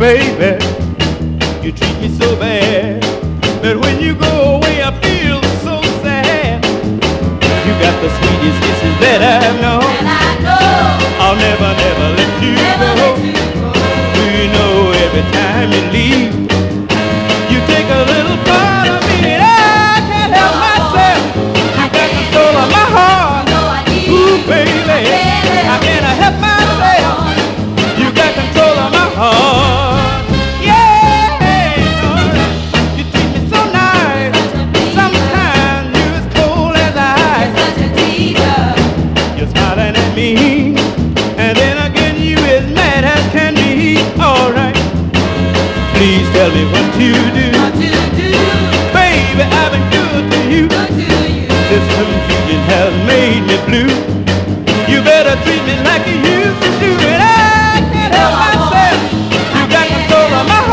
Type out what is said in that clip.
baby, you treat me so bad. But when you go away, I feel so sad. You got the sweetest kisses that I know. And I know I'll never, never let you never go. let you go. Do you know every time you leave, you take a little part of me and I can't help myself. You got control of my heart. No, I need Ooh, baby, I can't help myself. You got control of my heart. Yeah, you treat me so nice. Sometimes you're as cold as ice. such a teacher. You're smiling at me, and then again you as mad as can be. All right, please tell me what to do. What to do? Baby, I've been good to you. What to you? This confusion has made me blue. You better treat me like you used to do, and I can't help